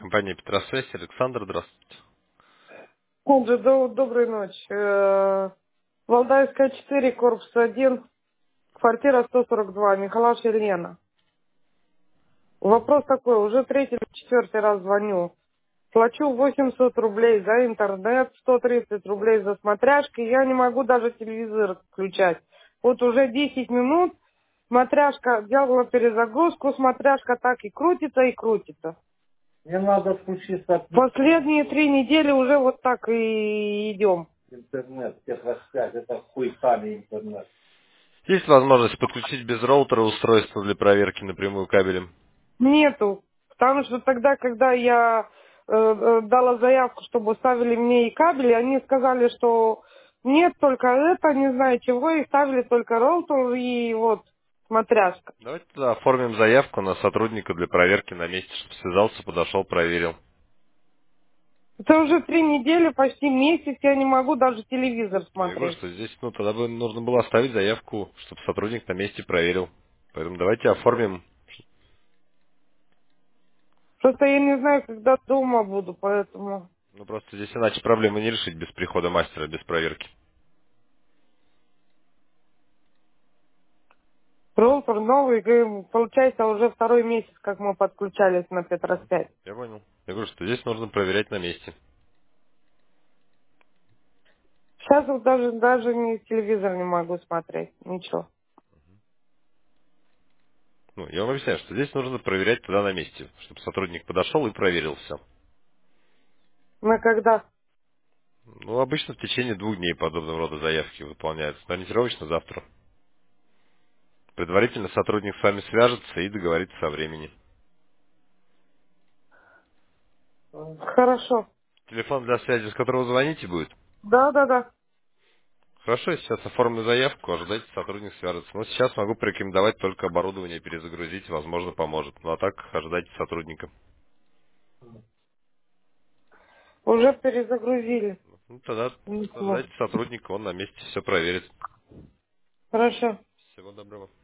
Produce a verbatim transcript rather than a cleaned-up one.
Компания Петросвязь. Александр, здравствуйте. Олджи, до- доброй ночи. Э, Валдаевская четыре, корпус один, квартира сто сорок два, Михалаш Елена. Вопрос такой, уже третий или четвертый раз звоню. Плачу восемьсот рублей за интернет, сто тридцать рублей за смотряшки, я не могу даже телевизор включать. Вот уже десять минут смотряшка делала перезагрузку, смотряшка так и крутится, и крутится. Мне надо включить от Последние три недели уже вот так и идем. интернет, техрасвязь, это хуйками интернет. Есть возможность подключить без роутера устройство для проверки напрямую кабелем? Нету. Потому что тогда, когда я э, э, дала заявку, чтобы ставили мне и кабели, они сказали, что нет, только это, не знаю чего, и ставили только роутер и вот смотряшка. Давайте тогда оформим заявку на сотрудника для проверки на месте, чтобы связался, подошел, проверил. Это уже три недели, почти месяц, я не могу даже телевизор Я говорю, смотреть. что здесь, ну, тогда бы нужно было оставить заявку, чтобы сотрудник на месте проверил. Поэтому давайте оформим. Просто я не знаю, когда дома буду, поэтому Ну, просто здесь иначе проблемы не решить без прихода мастера, без проверки. роутер новый, и получается уже второй месяц, как мы подключались на Петросвязь. Я понял. Я говорю, что здесь нужно проверять на месте. Сейчас вот даже, даже ни телевизор не могу смотреть, ничего. Ну, я вам объясняю, что здесь нужно проверять тогда на месте, чтобы сотрудник подошел и проверил все. Мы когда Ну, обычно в течение двух дней подобного рода заявки выполняются. Но ориентировочно завтра. Предварительно сотрудник с вами свяжется и договорится о времени. Хорошо. Телефон для связи, с которого звоните, будет? Да, да, да. Хорошо, я сейчас оформлю заявку, ожидайте, сотрудник свяжется. Но сейчас могу порекомендовать только оборудование перезагрузить, возможно, поможет. Ну а так, ожидайте сотрудника. Уже перезагрузили. Ну тогда Не смог. ожидайте сотрудника, он на месте все проверит. Хорошо. Всего доброго.